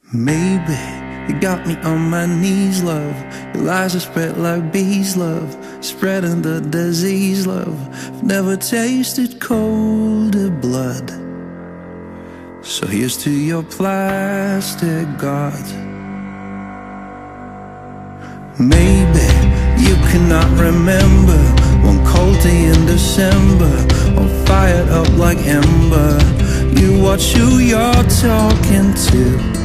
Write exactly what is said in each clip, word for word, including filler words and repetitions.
Maybe you got me on my knees, love. Your lies are spread like bees, love. Spreading the disease, love. I've never tasted colder blood. So here's to your plastic God. Maybe you cannot remember one cold day in December, all fired up like ember. You watch who you're talking to,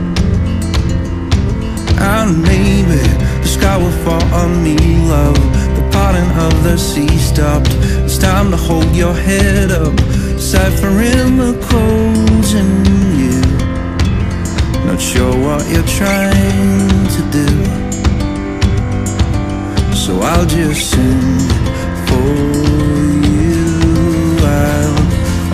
and maybe the sky will fall on me, love. The parting of the sea stopped. It's time to hold your head up, ciphering the codes in you. Not sure what you're trying to do, so I'll just sing for you. I'll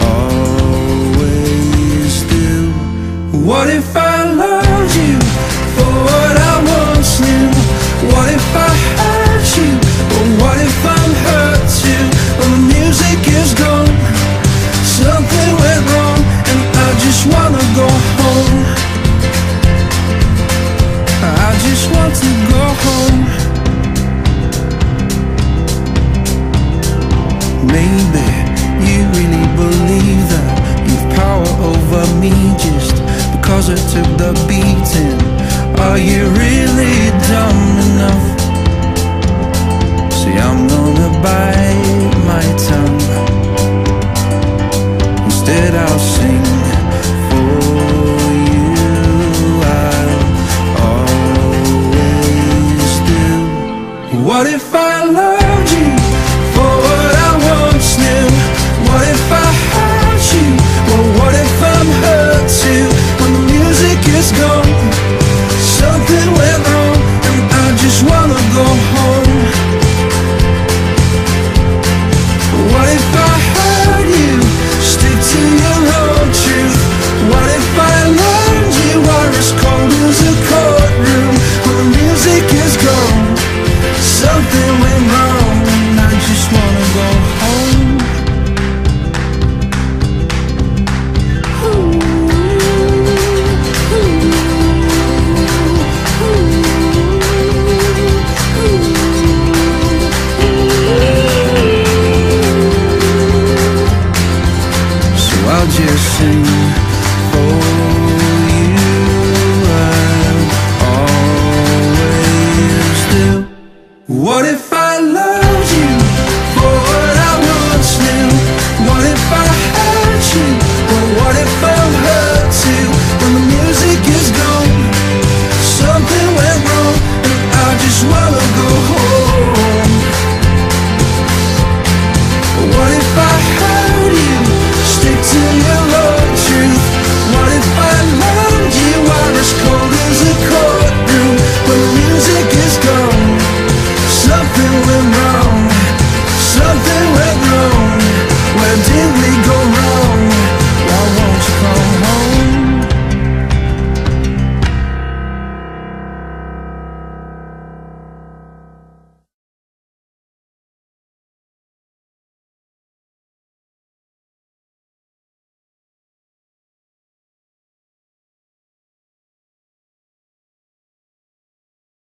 always do. What if I loved you for what I once knew? What if I hurt you? Or what if I'm hurt too? When the music is gone, something went wrong, and I just wanna go home. I just want to go home. Maybe you really believe that you've power over me just because I took the beating. Are you really dumb enough? See, I'm gonna bite my tongue. Instead I'll sing